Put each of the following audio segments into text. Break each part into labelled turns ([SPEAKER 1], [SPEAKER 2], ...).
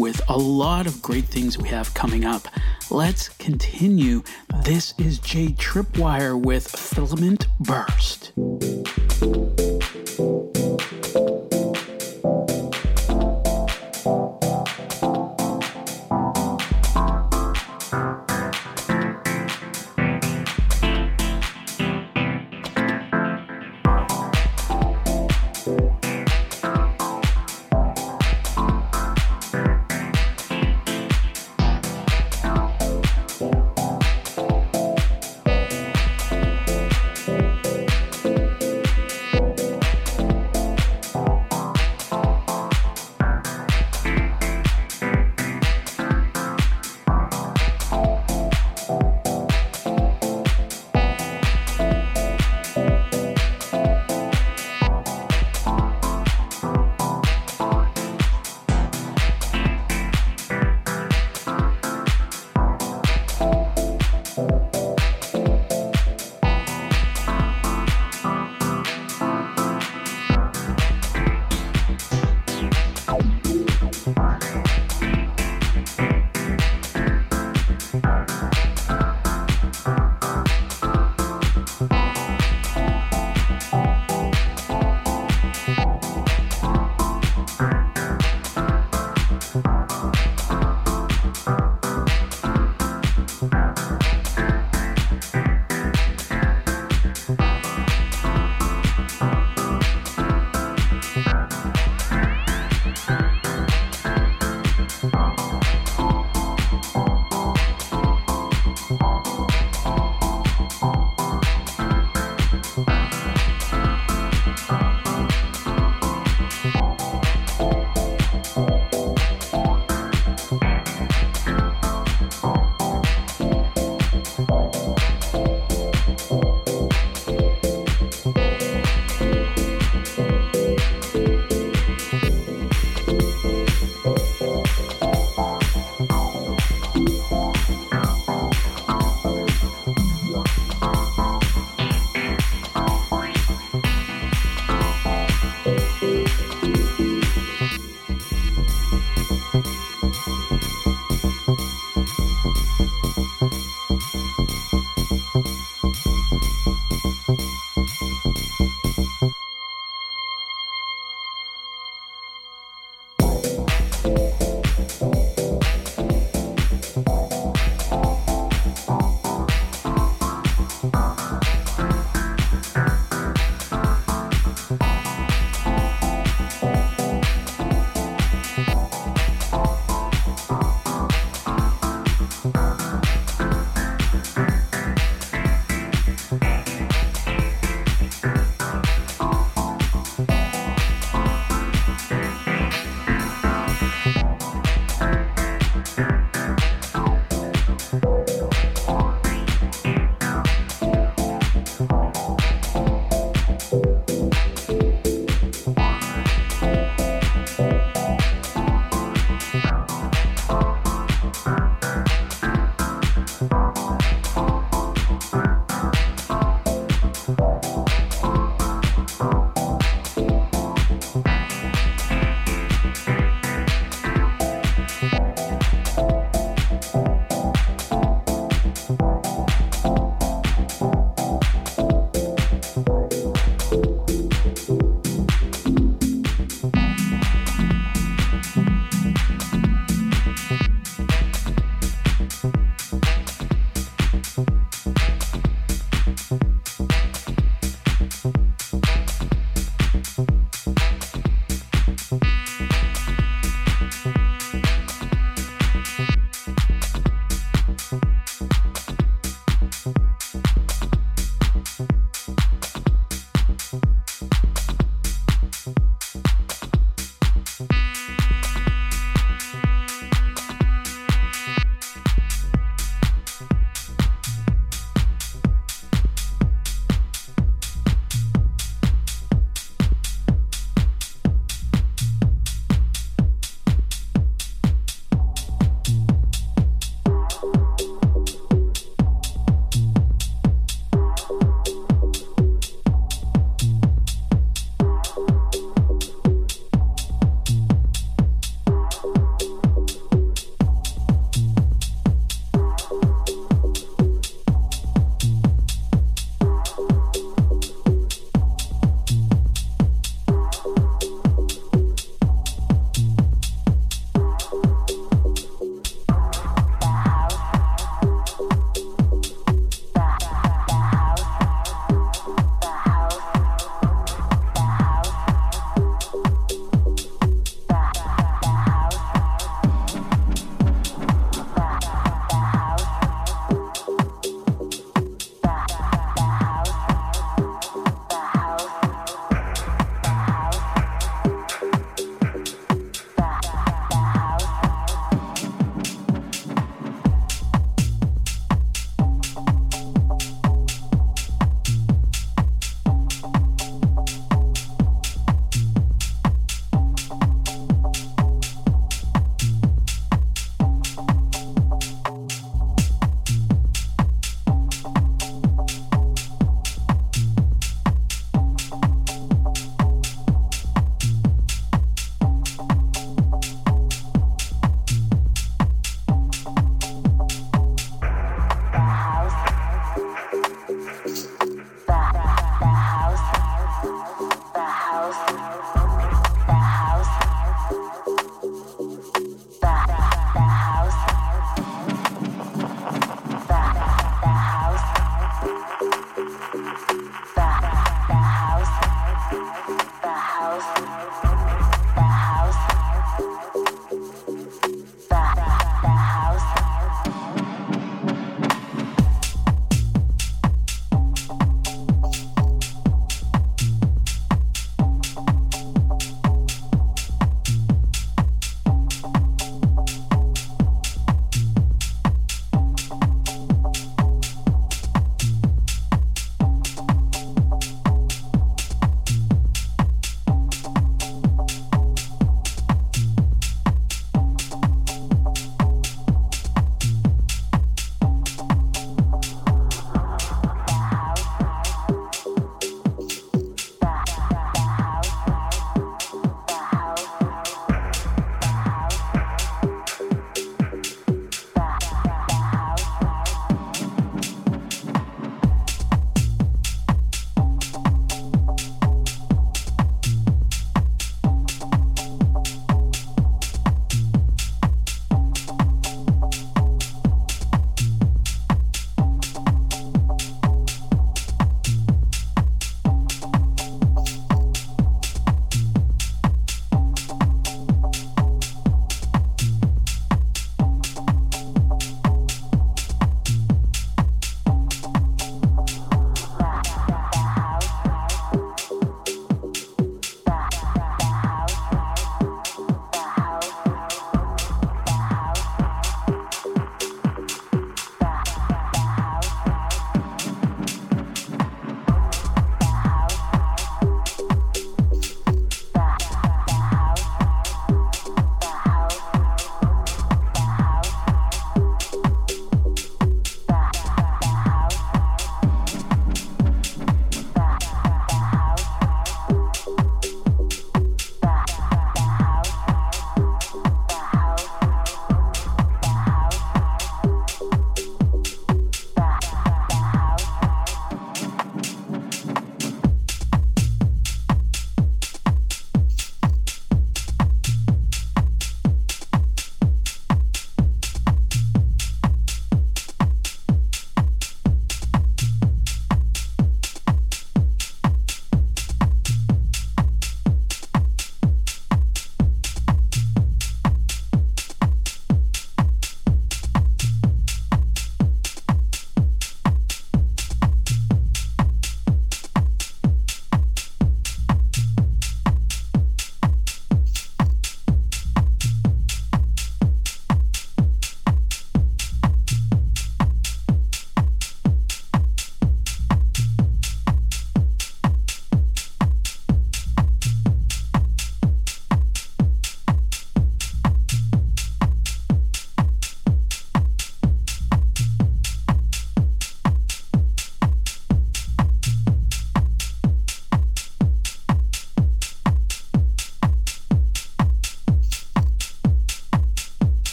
[SPEAKER 1] with a lot of great things we have coming up. Let's continue. This is Jay Tripwire with Filament Burst.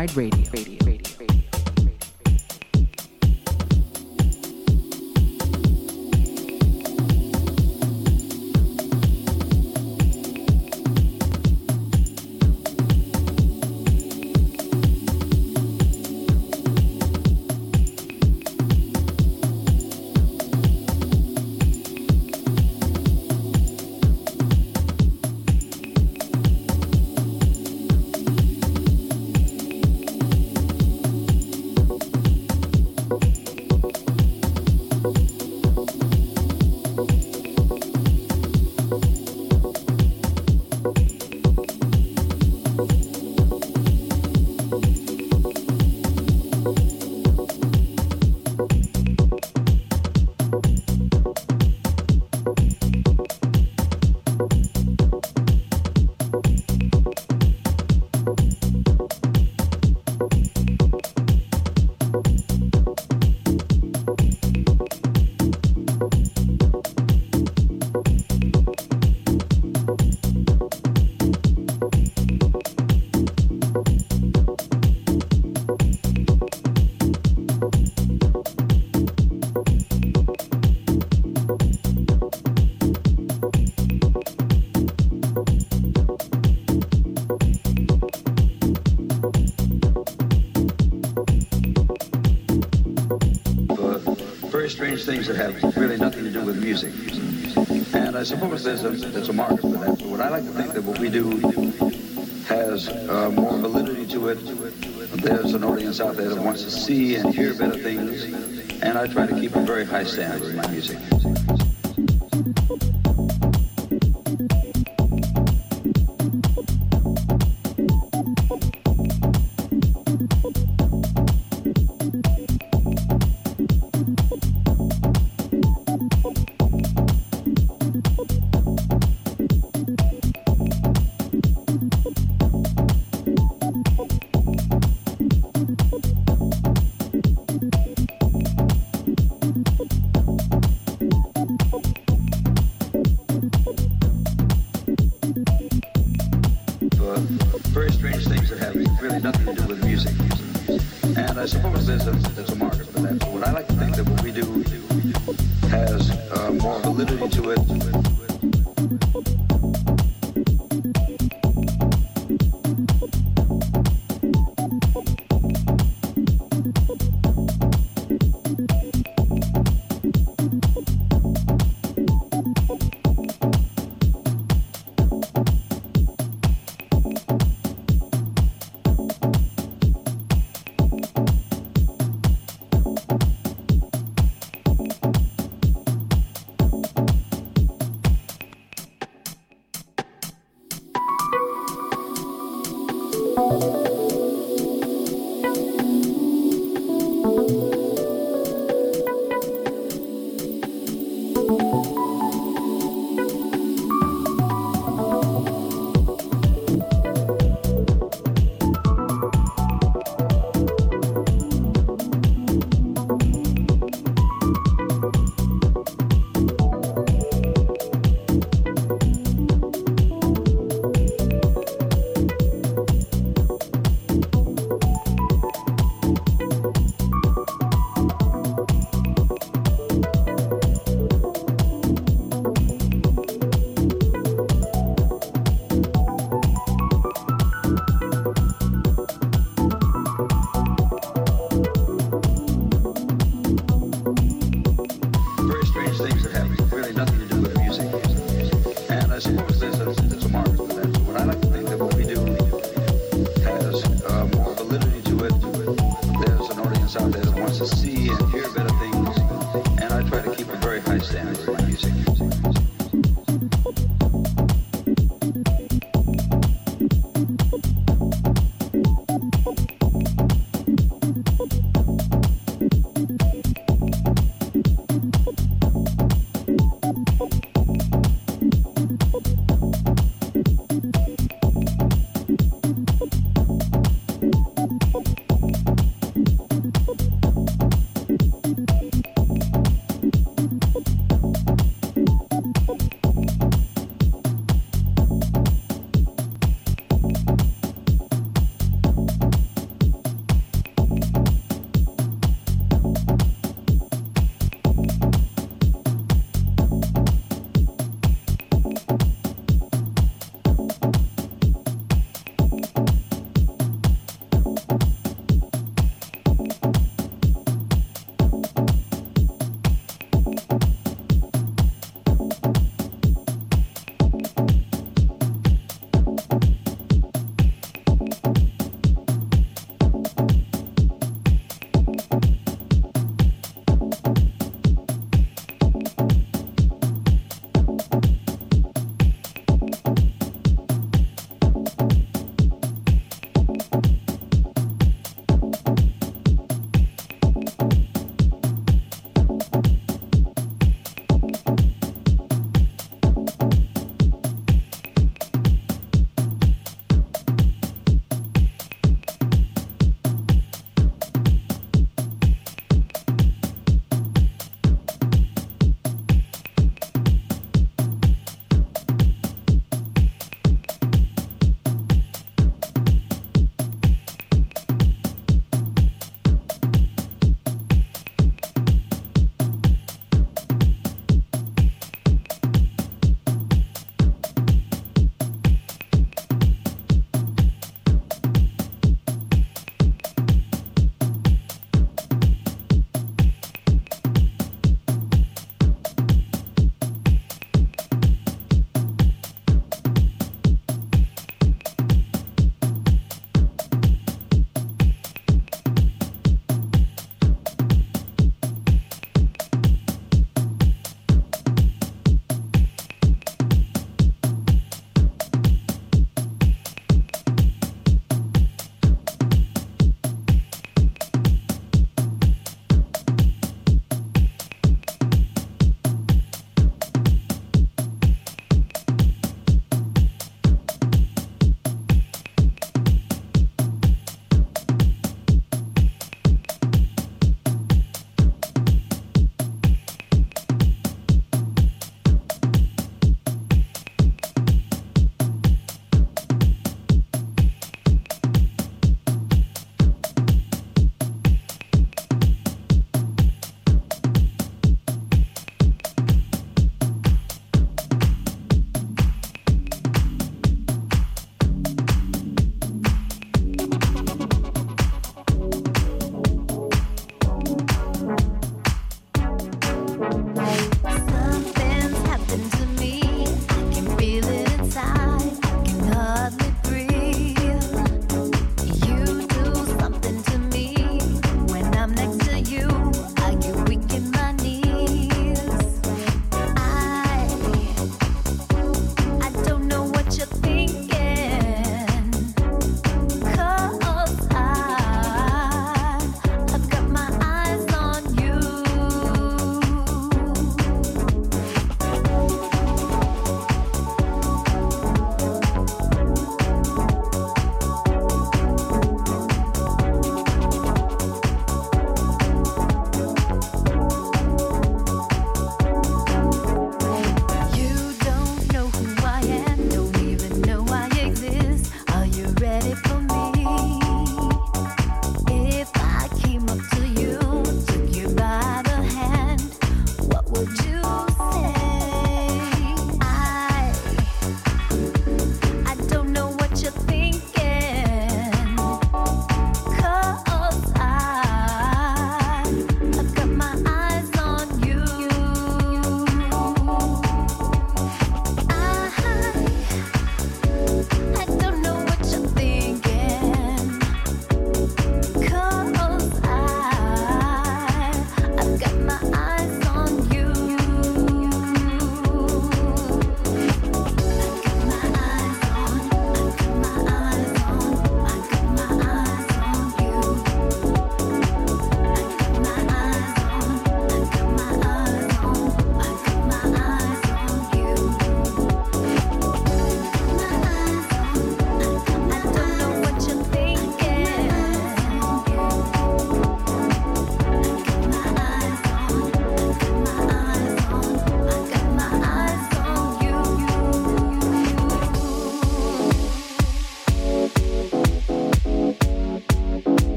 [SPEAKER 2] Worldwide Radio.
[SPEAKER 3] Strange things that have really nothing to do with music. And I suppose there's a market for that. But what I like to think that what we do has more validity to it. There's an audience out there that wants to see and hear better things. And I try to keep a very high standard in my music.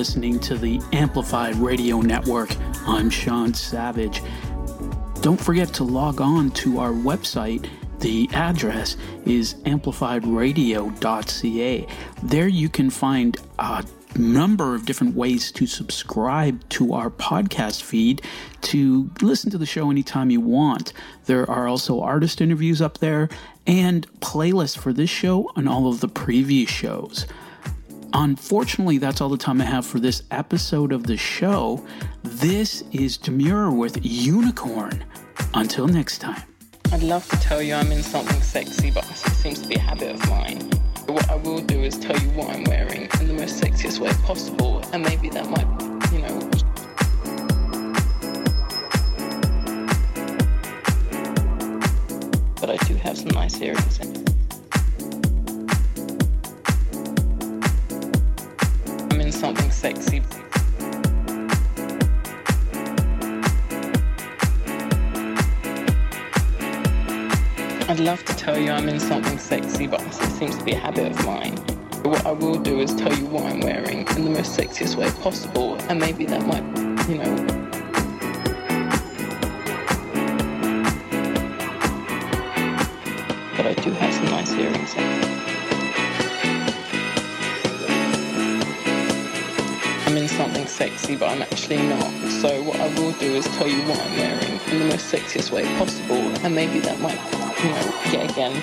[SPEAKER 1] listening to the Amplified Radio Network. I'm Sean Savage. Don't forget to log on to our website. The address is amplifiedradio.ca. There you can find a number of different ways to subscribe to our podcast feed to listen to the show anytime you want. There are also artist interviews up there and playlists for this show and all of the previous shows. Unfortunately, that's all the time I have for this episode of the show. This is Demure with Unicorn. Until next time.
[SPEAKER 2] I'd love to tell you I'm in something sexy, but it seems to be a habit of mine. But what I will do is tell you what I'm wearing in the most sexiest way possible, and maybe that might, But I do have some nice earrings in. I'm in something sexy. I'd love to tell you I'm in something sexy, but it seems to be a habit of mine. But what I will do is tell you what I'm wearing in the most sexiest way possible, and maybe that might, But I do have some nice earrings in. I'm in something sexy, but I'm actually not. So what I will do is tell you what I'm wearing in the most sexiest way possible, and maybe that might, get again.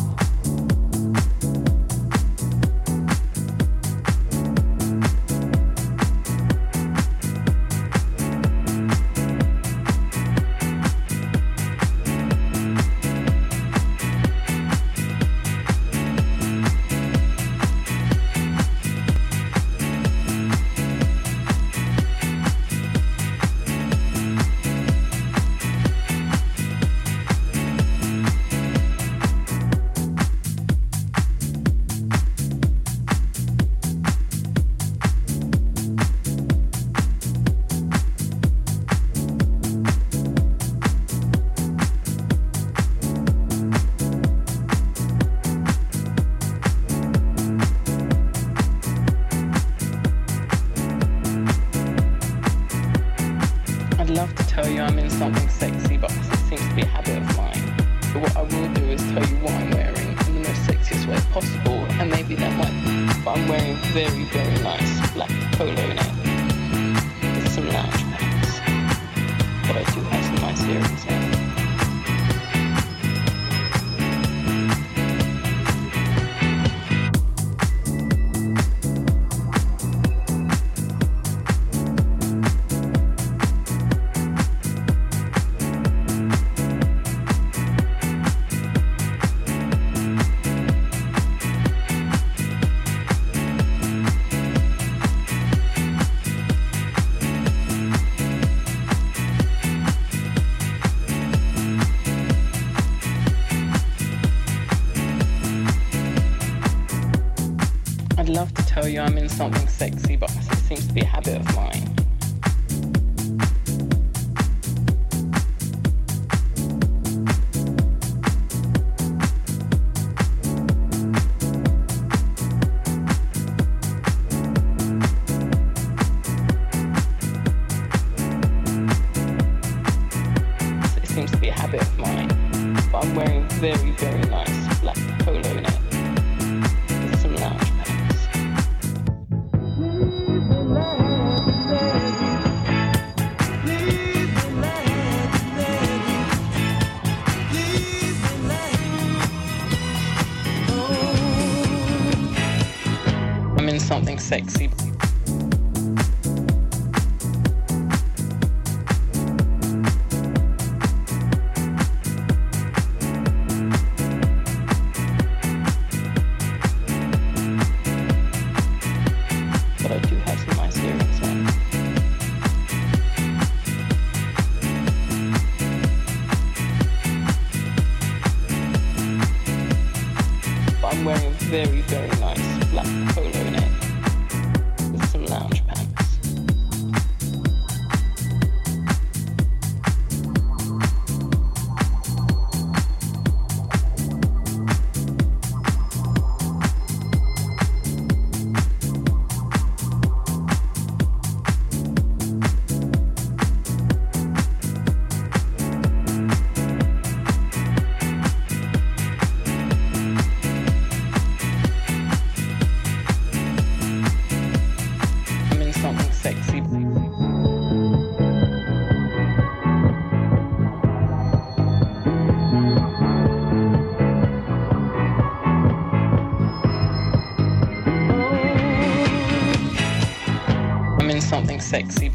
[SPEAKER 2] I'd love to tell you I'm in something sexy, but it seems to be a habit of mine. But what I will do is tell you what I'm wearing in the most sexiest way possible, and maybe that might. But I'm wearing very, very nice black polo net with some lounge pants. But I do have some nice earrings in. I'd love to tell you I'm in something sexy, but it seems to be a habit of mine. It seems to be a habit of mine, but I'm wearing very, very nice black polo net. Some lounge pants. I'm in something sexy. But I do have some nice earrings in. But I'm wearing a very, very nice black polo net sexy. I'm in something sexy.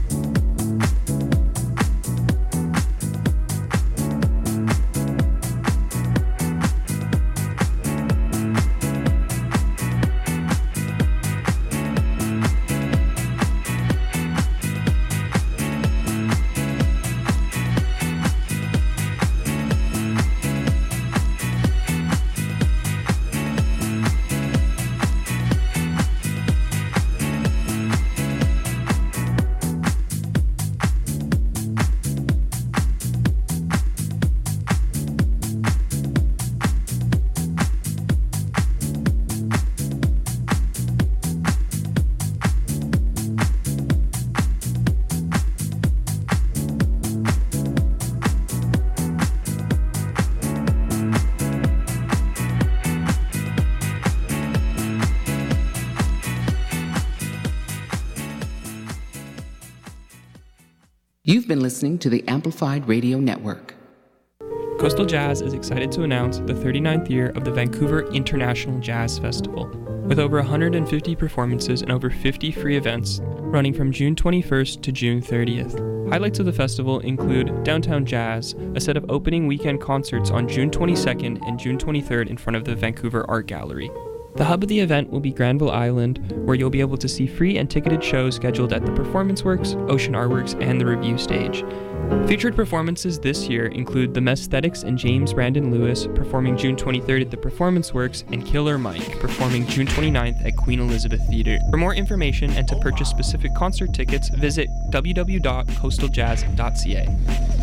[SPEAKER 4] You've been listening to the Amplified Radio Network.
[SPEAKER 5] Coastal Jazz is excited to announce the 39th year of the Vancouver International Jazz Festival, with over 150 performances and over 50 free events, running from June 21st to June 30th. Highlights of the festival include Downtown Jazz, a set of opening weekend concerts on June 22nd and June 23rd in front of the Vancouver Art Gallery. The hub of the event will be Granville Island, where you'll be able to see free and ticketed shows scheduled at the Performance Works, Ocean Artworks, and the Review Stage. Featured performances this year include The Mesthetics and James Brandon Lewis performing June 23rd at the Performance Works, and Killer Mike performing June 29th at Queen Elizabeth Theatre. For more information and to purchase specific concert tickets, visit www.coastaljazz.ca.